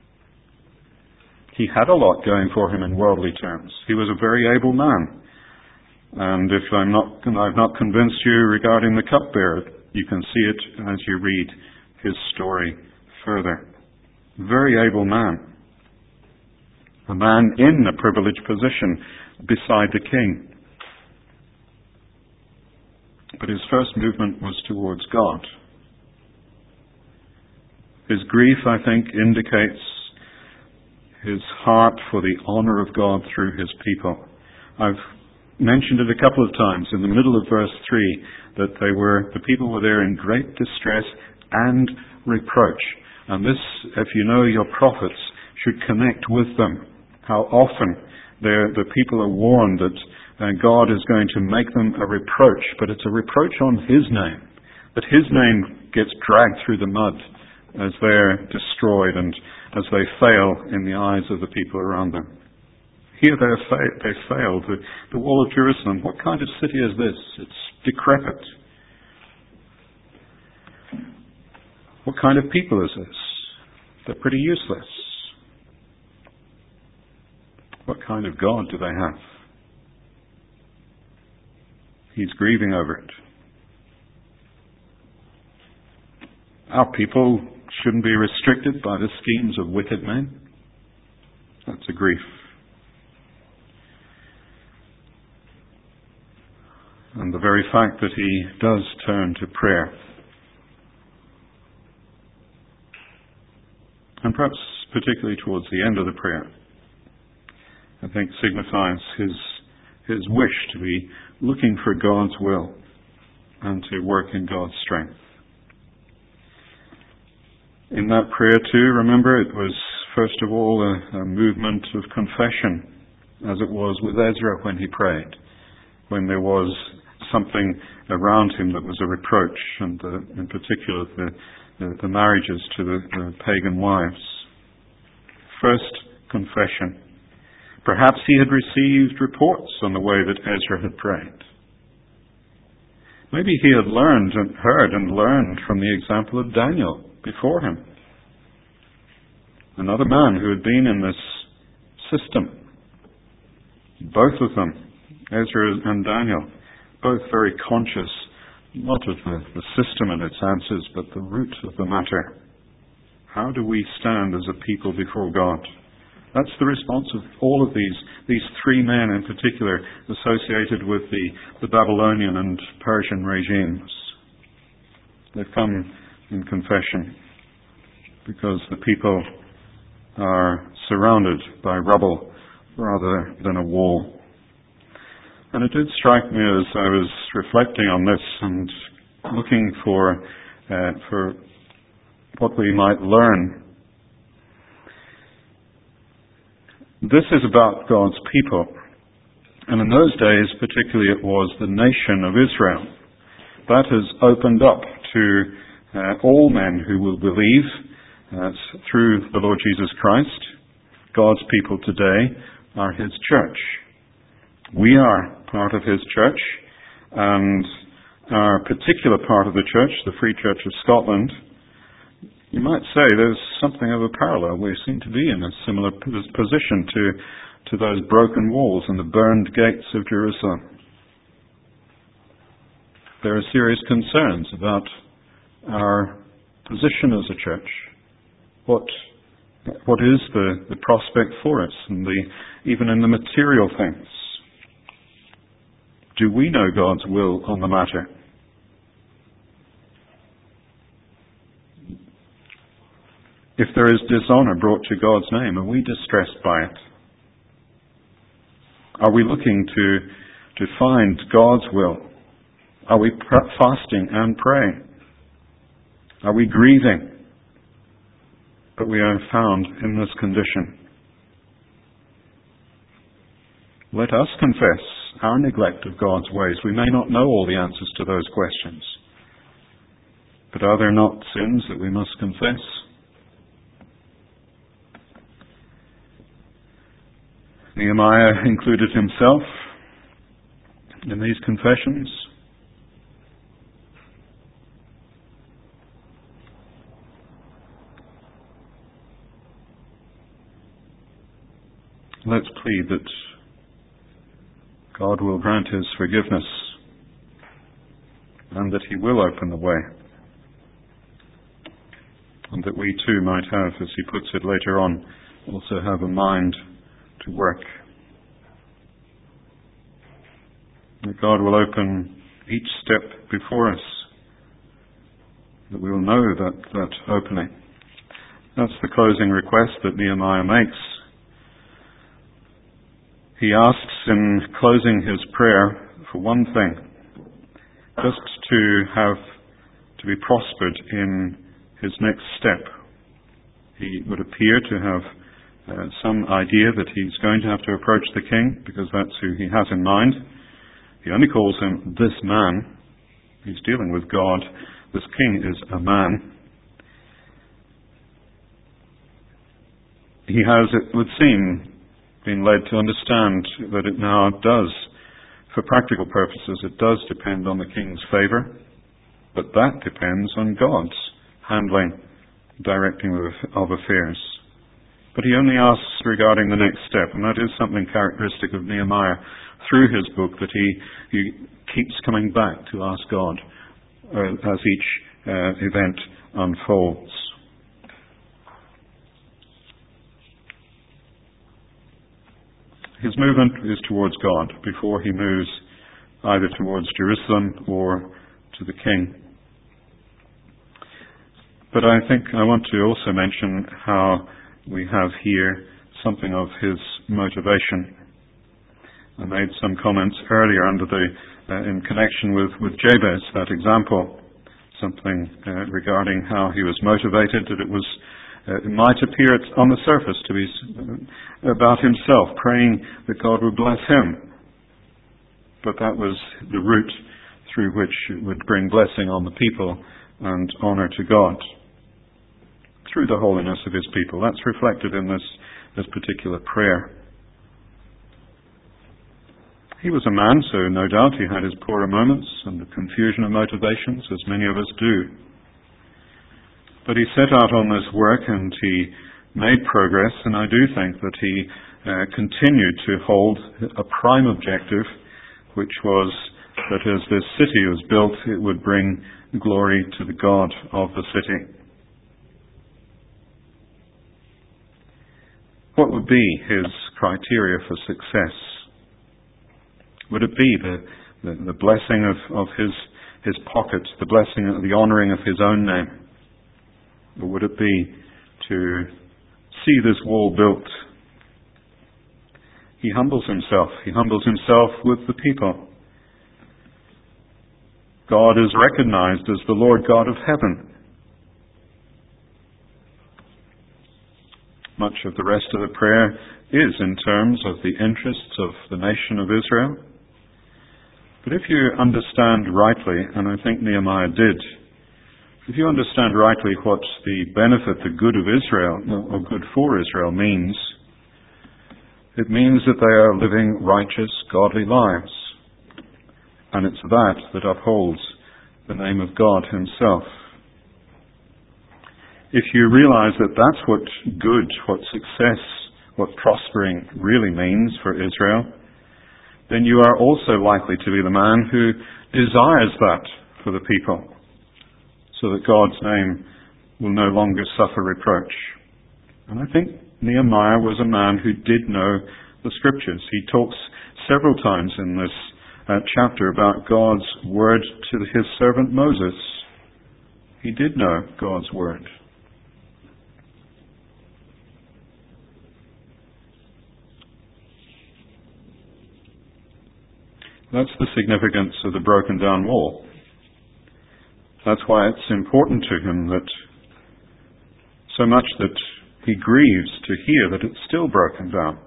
He had a lot going for him in worldly terms. He was a very able man. And if I've not convinced you regarding the cupbearer, you can see it as you read his story further. Very able man. A man in a privileged position beside the king. But his first movement was towards God. His grief, I think, indicates his heart for the honor of God through his people. I've mentioned it a couple of times in the middle of verse 3 that the people were there in great distress and reproach. And this, if you know your prophets, should connect with them. How often the people are warned that God is going to make them a reproach, but it's a reproach on his name. That his name gets dragged through the mud as they're destroyed and as they fail in the eyes of the people around them. Here they failed. The wall of Jerusalem, what kind of city is this? It's decrepit. What kind of people is this? They're pretty useless. What kind of God do they have? He's grieving over it. Our people shouldn't be restricted by the schemes of wicked men. That's a grief. And the very fact that he does turn to prayer, and perhaps particularly towards the end of the prayer, I think signifies his wish to be looking for God's will and to work in God's strength. In that prayer too, remember, it was first of all a movement of confession, as it was with Ezra when he prayed, when there was something around him that was a reproach, and in particular the marriages to the pagan wives. First, confession. Perhaps he had received reports on the way that Ezra had prayed. Maybe he had heard and learned from the example of Daniel before him. Another man who had been in this system. Both of them, Ezra and Daniel, both very conscious, not of the system and its answers, but the root of the matter. How do we stand as a people before God? That's the response of all of these three men in particular associated with the Babylonian and Persian regimes. They've come in confession because the people are surrounded by rubble rather than a wall. And it did strike me as I was reflecting on this and looking for what we might learn. This is about God's people. And in those days, particularly, it was the nation of Israel. That has opened up to all men who will believe through the Lord Jesus Christ. God's people today are his church. We are part of his church, and our particular part of the church, the Free Church of Scotland, you might say there's something of a parallel. We seem to be in a similar position to those broken walls and the burned gates of Jerusalem. There are serious concerns about our position as a church. What is the prospect for us, and even in the material things? Do we know God's will on the matter? If there is dishonor brought to God's name, are we distressed by it? Are we looking to find God's will? Are we fasting and praying? Are we grieving? But we are found in this condition. Let us confess our neglect of God's ways. We may not know all the answers to those questions. But are there not sins that we must confess? Nehemiah included himself in these confessions. Let's plead that God will grant his forgiveness and that he will open the way, and that we too might have, as he puts it later on, also have a mind to work. That God will open each step before us, that we will know that opening, That's the closing request that Nehemiah makes. He asks in closing his prayer for one thing, just to be prospered in his next step. He would appear to have some idea that he's going to have to approach the king, because that's who he has in mind. He only calls him this man. He's dealing with God. This king is a man. He has, it would seem, been led to understand that it now does, for practical purposes, it does depend on the king's favour, but that depends on God's handling, directing of affairs. But he only asks regarding the next step, and that is something characteristic of Nehemiah through his book, that he keeps coming back to ask God as each event unfolds. His movement is towards God before he moves either towards Jerusalem or to the king. But I think I want to also mention how we have here something of his motivation. I made some comments earlier in connection with Jabez, that example, something regarding how he was motivated, that it might appear on the surface to be about himself, praying that God would bless him. But that was the route through which it would bring blessing on the people and honour to God, through the holiness of his people. That's reflected in this particular prayer. He was a man, so no doubt he had his poorer moments and the confusion of motivations, as many of us do. But he set out on this work and he made progress, and I do think that he continued to hold a prime objective, which was that as this city was built, it would bring glory to the God of the city. What would be his criteria for success? Would it be the blessing of his pocket, the blessing of the honouring of his own name? Or would it be to see this wall built? He humbles himself. He humbles himself with the people. God is recognized as the Lord God of heaven. Much of the rest of the prayer is in terms of the interests of the nation of Israel. But if you understand rightly, and I think Nehemiah did, if you understand rightly what the benefit, the good of Israel, or good for Israel means, it means that they are living righteous, godly lives. And it's that upholds the name of God himself. If you realize that that's what good, what success, what prospering really means for Israel, then you are also likely to be the man who desires that for the people, so that God's name will no longer suffer reproach. And I think Nehemiah was a man who did know the Scriptures. He talks several times in this chapter about God's word to his servant Moses. He did know God's word. That's the significance of the broken down wall. That's why it's important to him that so much that he grieves to hear that it's still broken down.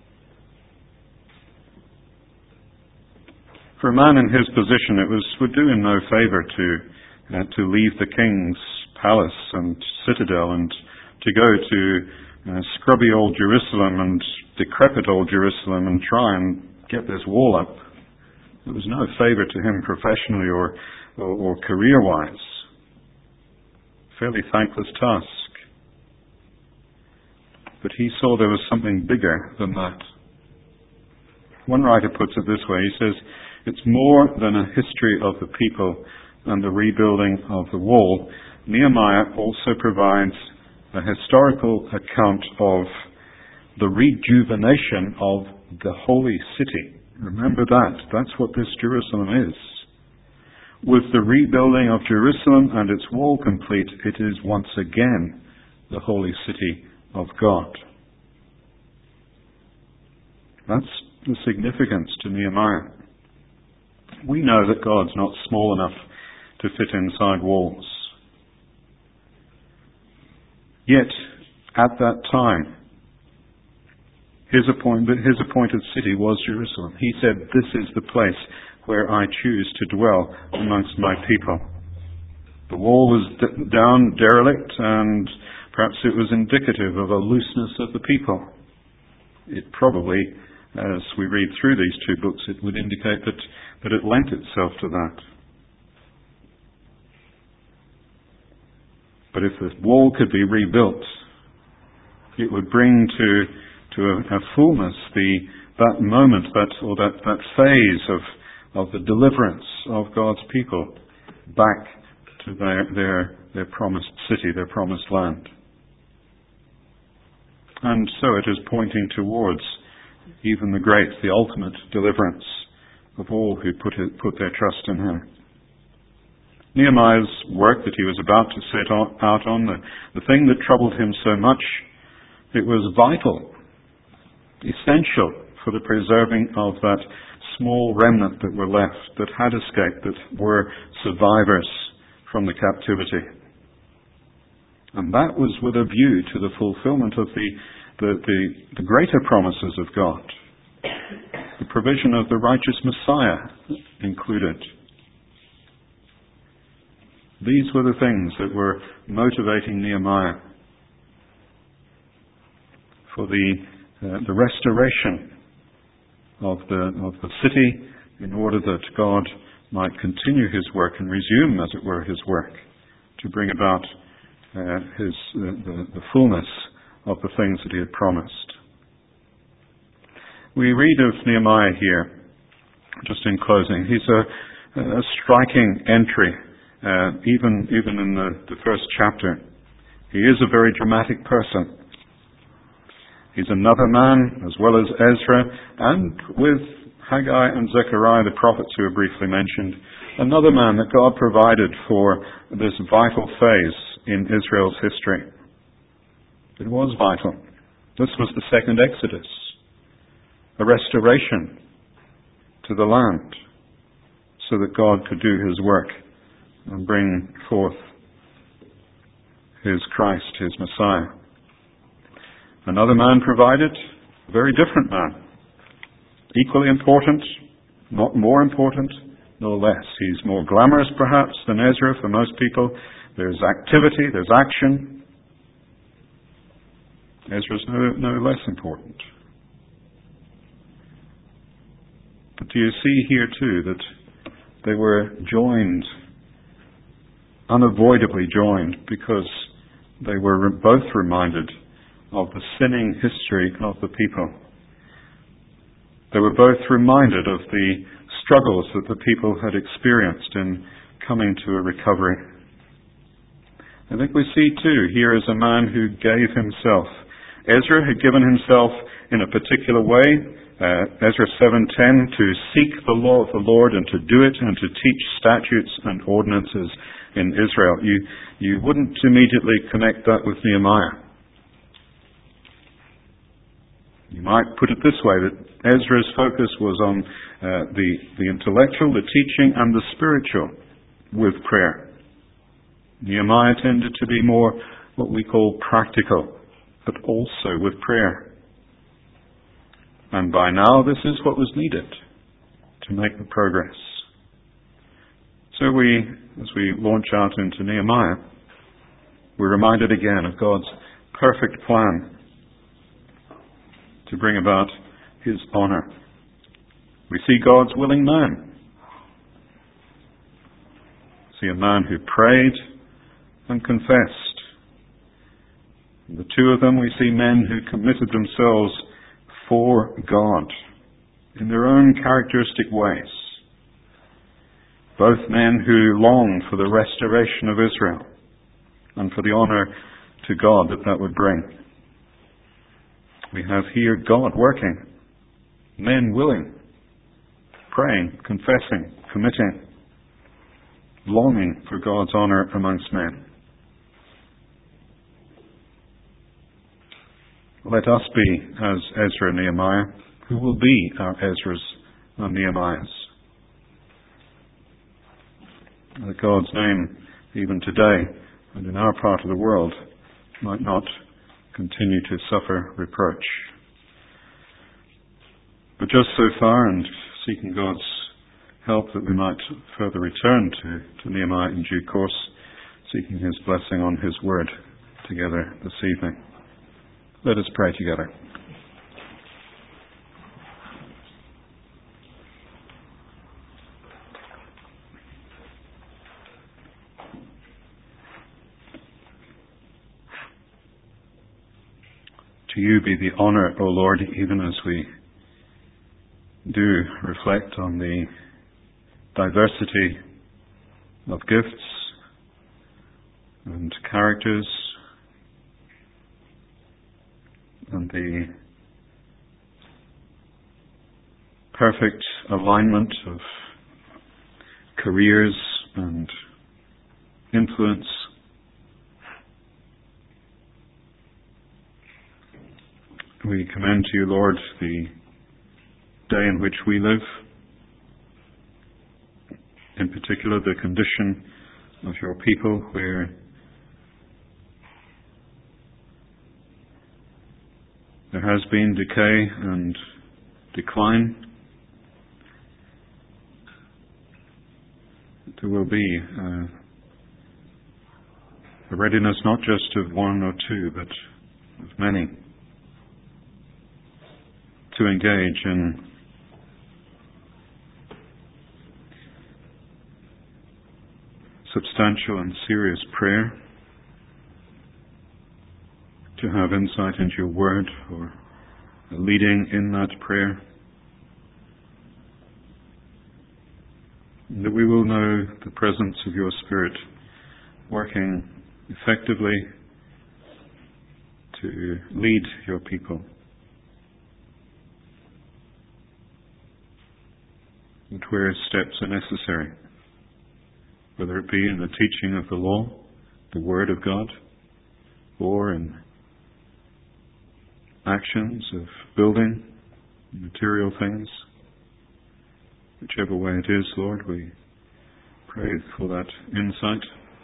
For a man in his position, it would do him no favour to leave the king's palace and citadel and to go to scrubby old Jerusalem and decrepit old Jerusalem and try and get this wall up. It was no favour to him professionally or career-wise. Fairly thankless task. But he saw there was something bigger than that. One writer puts it this way. He says, it's more than a history of the people and the rebuilding of the wall. Nehemiah also provides a historical account of the rejuvenation of the holy city. Remember that. That's what this Jerusalem is. With the rebuilding of Jerusalem and its wall complete, it is once again the holy city of God. That's the significance to Nehemiah. We know that God's not small enough to fit inside walls. Yet, at that time, his appointed city was Jerusalem. He said, "This is the place where I choose to dwell amongst my people." The wall was down, derelict, and perhaps it was indicative of a looseness of the people. It probably, as we read through these two books, it would indicate that it lent itself to that. But if the wall could be rebuilt, it would bring to a fullness that moment, that phase of the deliverance of God's people back to their promised city, their promised land. And so it is pointing towards even the ultimate deliverance of all who put their trust in Him. Nehemiah's work that he was about to set out on, the thing that troubled him so much, it was vital, essential for the preserving of that small remnant that were left, that had escaped, that were survivors from the captivity. And that was with a view to the fulfillment of the greater promises of God. The provision of the righteous Messiah included. These were the things that were motivating Nehemiah for the restoration of the city, in order that God might continue His work and resume, as it were, His work to bring about the fullness of the things that He had promised. We read of Nehemiah here, just in closing. He's a striking entry. Even in the first chapter, he is a very dramatic person. He's another man, as well as Ezra, and with Haggai and Zechariah, the prophets who are briefly mentioned, another man that God provided for this vital phase in Israel's history. It was vital. This was the second Exodus, a restoration to the land, so that God could do His work and bring forth His Christ, His Messiah. Another man provided, a very different man. Equally important, not more important, no less. He's more glamorous perhaps than Ezra for most people. There's activity, there's action. Ezra's no less important. But do you see here too that they were joined, unavoidably joined, because they were both reminded of the sinning history of the people. They were both reminded of the struggles that the people had experienced in coming to a recovery. I think we see too, here is a man who gave himself. Ezra had given himself in a particular way, Ezra 7:10, to seek the law of the Lord and to do it and to teach statutes and ordinances in Israel. You wouldn't immediately connect that with Nehemiah. You might put it this way, that Ezra's focus was on the intellectual, the teaching, and the spiritual with prayer. Nehemiah tended to be more what we call practical, but also with prayer. And by now, this is what was needed to make the progress. So as we launch out into Nehemiah, we're reminded again of God's perfect plan to bring about His honor. We see God's willing man. See a man who prayed and confessed. In the two of them, we see men who committed themselves for God in their own characteristic ways. Both men who longed for the restoration of Israel and for the honor to God that would bring. We have here God working, men willing, praying, confessing, committing, longing for God's honor amongst men. let us be as Ezra and Nehemiah, who will be our Ezras and Nehemiahs. That God's name, even today and in our part of the world, might not continue to suffer reproach. But just so far, and seeking God's help that we might further return to Nehemiah in due course, seeking His blessing on His word together this evening. Let us pray together. To you be the honour, O Lord, even as we do reflect on the diversity of gifts and characters and the perfect alignment of careers and influence. We commend to you, Lord, the day in which we live, in particular the condition of your people where there has been decay and decline. There will be a readiness not just of one or two, but of many to engage in substantial and serious prayer, to have insight into your word or a leading in that prayer, and that we will know the presence of your Spirit working effectively to lead your people. And where steps are necessary, whether it be in the teaching of the law, the Word of God, or in actions of building material things, whichever way it is, Lord, we pray for that insight,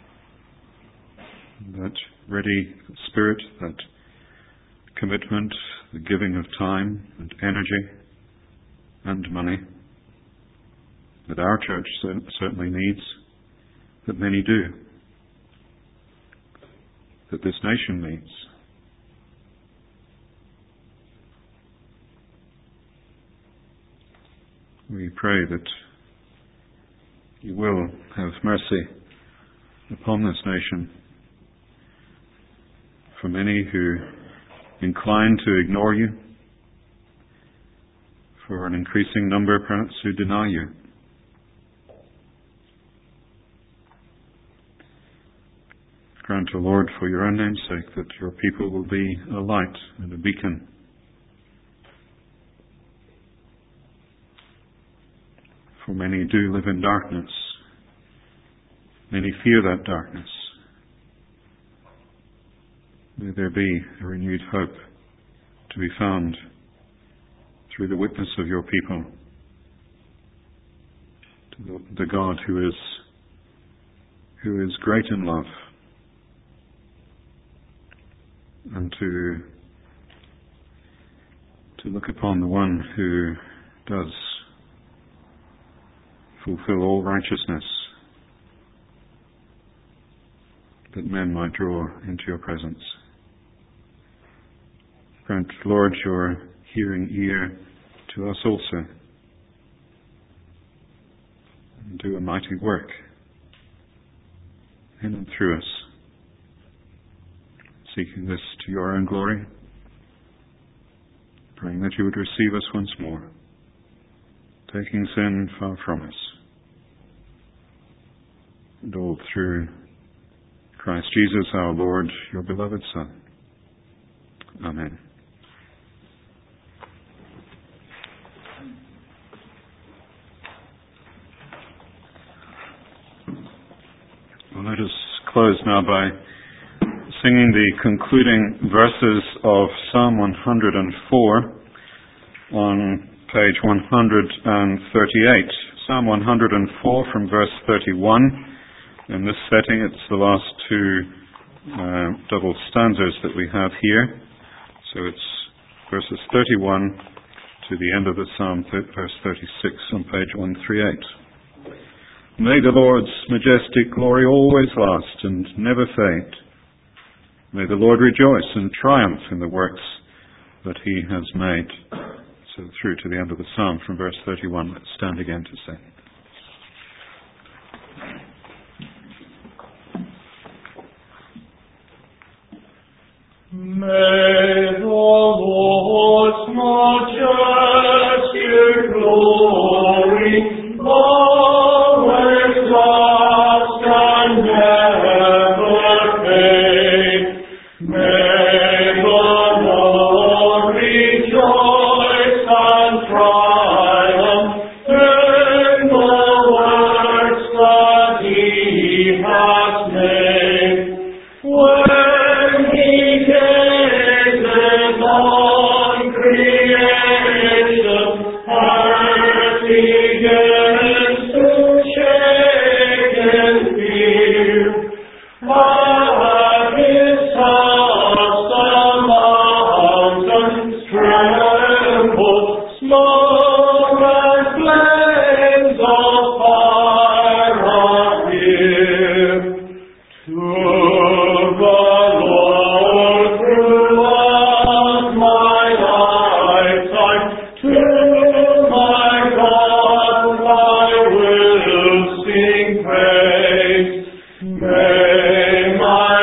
that ready spirit, that commitment, the giving of time and energy and money that our church certainly needs, that many do, that this nation needs. We pray that you will have mercy upon this nation, for many who incline to ignore you, for an increasing number perhaps who deny you. Grant, O Lord, for your own name's sake, that your people will be a light and a beacon. For many do live in darkness. Many fear that darkness. May there be a renewed hope to be found through the witness of your people to the God who is great in love, and to look upon the one who does fulfill all righteousness, that men might draw into your presence. Grant, Lord, your hearing ear to us also, and do a mighty work in and through us, seeking this to your own glory, praying that you would receive us once more, taking sin far from us, and all through Christ Jesus our Lord, your beloved Son. Amen. Well, let us close now by singing the concluding verses of Psalm 104 on page 138. Psalm 104 from verse 31. In this setting, it's the last two double stanzas that we have here. So it's verses 31 to the end of the Psalm, verse 36 on page 138. May the Lord's majestic glory always last and never fade. May the Lord rejoice and triumph in the works that he has made. So through to the end of the Psalm from verse 31. Let's stand again to sing. May the Lord's majestic glory always last and never fade. May the Lord rejoice and triumph in the works that he has made. When he gazes on creation, earth begins to shake in fear. At his touch the mountains tremble, smoke and flames of fire appear. To the Lord throughout my lifetime, to my God I will sing praise. May my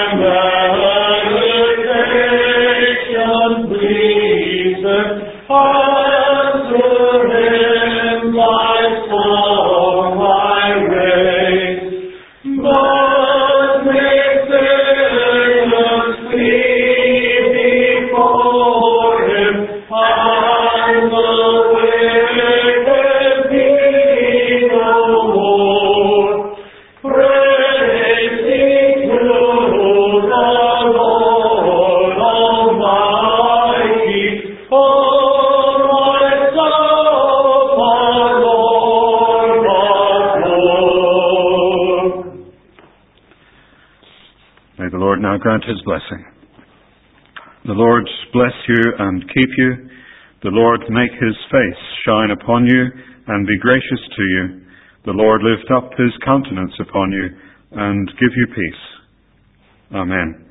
meditation pleasing unto him my song I raise. But may sinners flee before him, and the wicked be no more. Praise be to the Lord Almighty. Oh, my soul, my Lord, adore. May the Lord now grant his blessing. The Lord bless you and keep you. The Lord make his face shine upon you and be gracious to you. The Lord lift up his countenance upon you and give you peace. Amen.